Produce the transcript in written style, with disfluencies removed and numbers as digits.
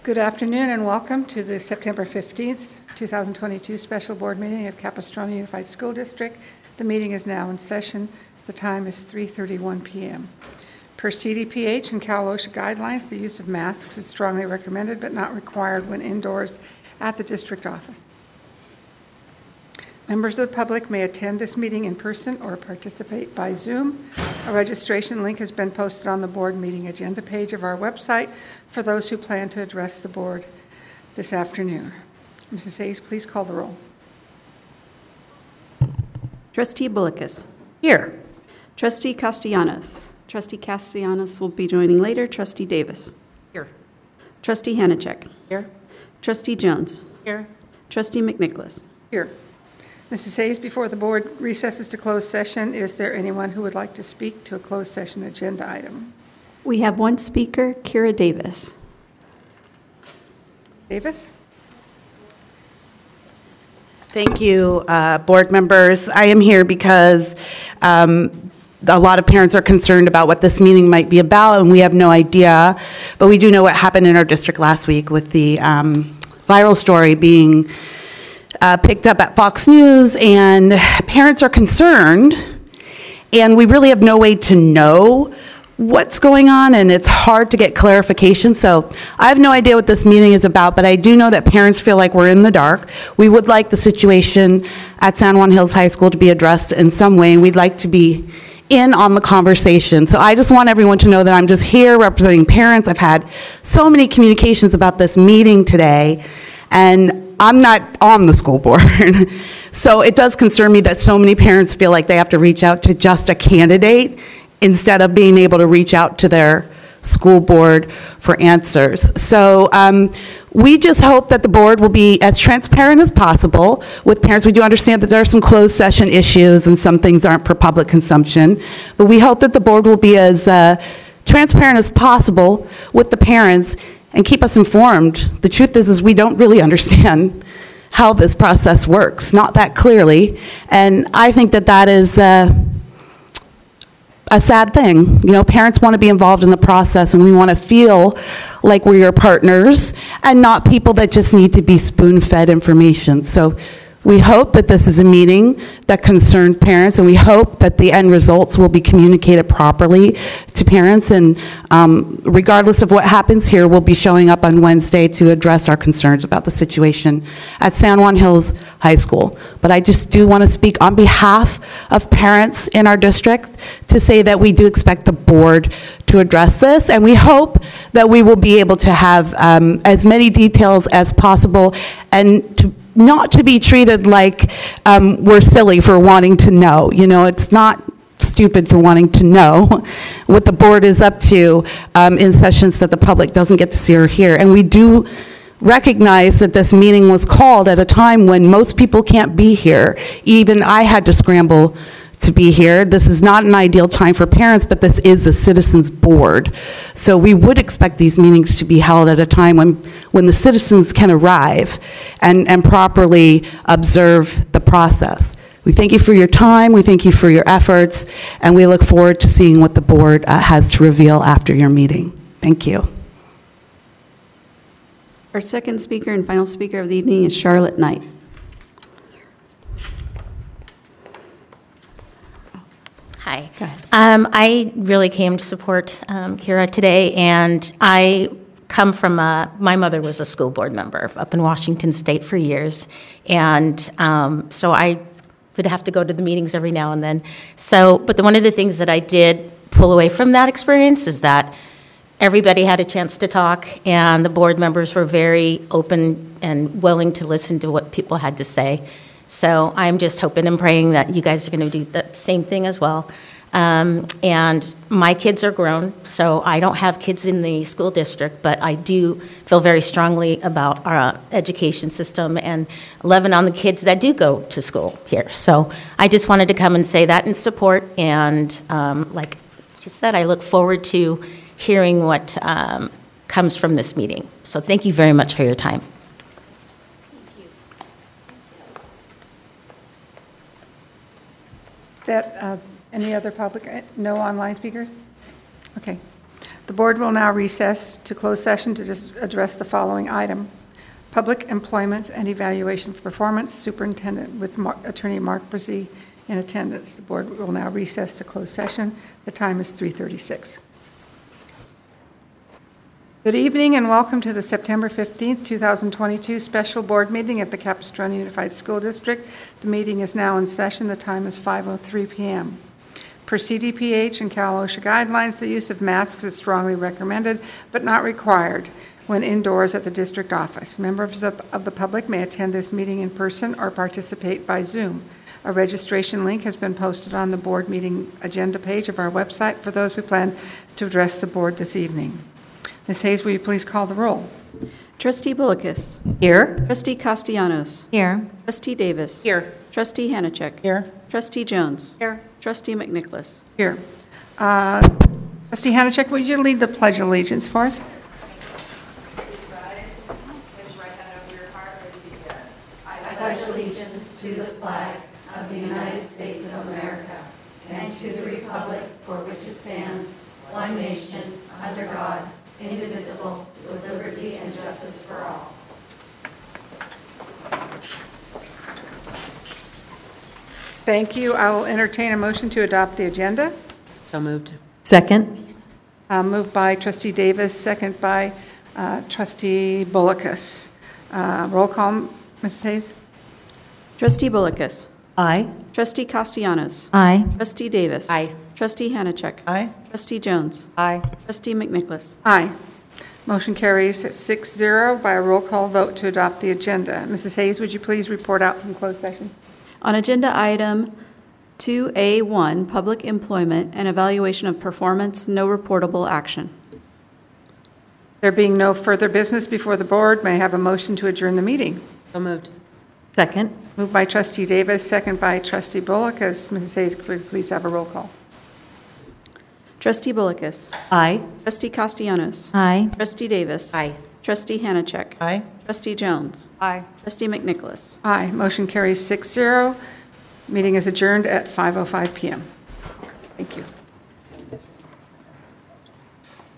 Good afternoon and welcome to the September 15th, 2022 special board meeting of Capistrano Unified School District. The meeting is now in session. The time is 3:31 p.m. Per CDPH and Cal OSHA guidelines, the use of masks is strongly recommended but not required when indoors at the district office. Members of the public may attend this meeting in person or participate by Zoom. A registration link has been posted on the board meeting agenda page of our website for those who plan to address the board this afternoon. Mrs. Hayes, please call the roll. Trustee Bullicus. Here. Trustee Castellanos. Trustee Castellanos will be joining later. Trustee Davis. Here. Trustee Hanachek. Here. Trustee Jones. Here. Trustee McNicholas. Here. Mrs. Hayes, before the board recesses to closed session, is there anyone who would like to speak to a closed session agenda item? We have one speaker, Kira Davis. Davis? Thank you, board members. I am here because a lot of parents are concerned about what this meeting might be about, and we have no idea. But we do know what happened in our district last week with the viral story being picked up at Fox News, and parents are concerned, and we really have no way to know what's going on, and it's hard to get clarification. So I have no idea what this meeting is about, but I do know that parents feel like we're in the dark. We would like the situation at San Juan Hills High School to be addressed in some way, and we'd like to be in on the conversation. So I just want everyone to know that I'm just here representing parents. I've had so many communications about this meeting today, and I'm not on the school board. So it does concern me that so many parents feel like they have to reach out to just a candidate instead of being able to reach out to their school board for answers. So we just hope that the board will be as transparent as possible with parents. We do understand that there are some closed session issues and some things aren't for public consumption, but we hope that the board will be as transparent as possible with the parents and keep us informed. The truth is we don't really understand how this process works, not that clearly, and I think that that is a sad thing. You know, parents want to be involved in the process, and we want to feel like we're your partners and not people that just need to be spoon-fed information. So we hope that this is a meeting that concerns parents, and we hope that the end results will be communicated properly to parents, and regardless of what happens here, we'll be showing up on Wednesday to address our concerns about the situation at San Juan Hills High School. But I just do want to speak on behalf of parents in our district to say that we do expect the board to address this, and we hope that we will be able to have as many details as possible, and not to be treated like we're silly for wanting to know. You know, it's not stupid for wanting to know what the board is up to in sessions that the public doesn't get to see or hear. And we do recognize that this meeting was called at a time when most people can't be here. Even I had to scramble to be here. This is not an ideal time for parents, but this is a citizens board. So we would expect these meetings to be held at a time when the citizens can arrive and properly observe the process. We thank you for your time, we thank you for your efforts, and we look forward to seeing what the board has to reveal after your meeting. Thank you. Our second speaker and final speaker of the evening is Charlotte Knight. Hi. I really came to support Kira today, and I come from my mother was a school board member up in Washington State for years, and so I would have to go to the meetings every now and then. But one of the things that I did pull away from that experience is that everybody had a chance to talk, and the board members were very open and willing to listen to what people had to say. So I'm just hoping and praying that you guys are going to do the same thing as well. And my kids are grown, so I don't have kids in the school district, but I do feel very strongly about our education system and loving on the kids that do go to school here. So I just wanted to come and say that in support, and like she said, I look forward to hearing what comes from this meeting. So thank you very much for your time. Is that any other public? No online speakers? Okay. The board will now recess to close session to just address the following item: public employment and evaluation for performance, superintendent with Attorney Mark Brzee in attendance. The board will now recess to close session. The time is 3:36. Good evening and welcome to the September 15th, 2022 special board meeting at the Capistrano Unified School District. The meeting is now in session. The time is 5:03 p.m. Per CDPH and Cal OSHA guidelines, the use of masks is strongly recommended but not required when indoors at the district office. Members of the public may attend this meeting in person or participate by Zoom. A registration link has been posted on the board meeting agenda page of our website for those who plan to address the board this evening. Ms. Hayes, will you please call the roll? Trustee Bullockis. Here. Trustee Castellanos. Here. Trustee Davis. Here. Trustee Hanachek. Here. Trustee Jones. Here. Trustee McNicholas. Here. Trustee Hanachek, will you lead the Pledge of Allegiance for us? Pledge allegiance to the flag of the United States of America and to the republic for which it stands, one nation, under God, indivisible, with liberty and justice for all. Thank you. I will entertain a motion to adopt the agenda. So moved. Second. Moved by Trustee Davis, second by Trustee Bullockis. Roll call, Mrs. Hayes? Trustee Bullockis. Aye. Trustee Castellanos. Aye. Trustee Davis. Aye. Trustee Hanachek. Aye. Trustee Jones. Aye. Trustee McNicholas. Aye. Motion carries at 6-0 by a roll call vote to adopt the agenda. Mrs. Hayes, would you please report out from closed session? On agenda item 2A1, public employment and evaluation of performance, no reportable action. There being no further business before the board, may I have a motion to adjourn the meeting? So moved. Second. Moved by Trustee Davis, second by Trustee Bullockis. Mrs. Hayes, could we please have a roll call? Trustee Bullockis. Aye. Trustee Castellanos. Aye. Trustee Davis. Aye. Trustee Hanachek. Aye. Trustee Jones. Aye. Trustee McNicholas. Aye. Motion carries 6-0. Meeting is adjourned at 5:05 p.m. Thank you.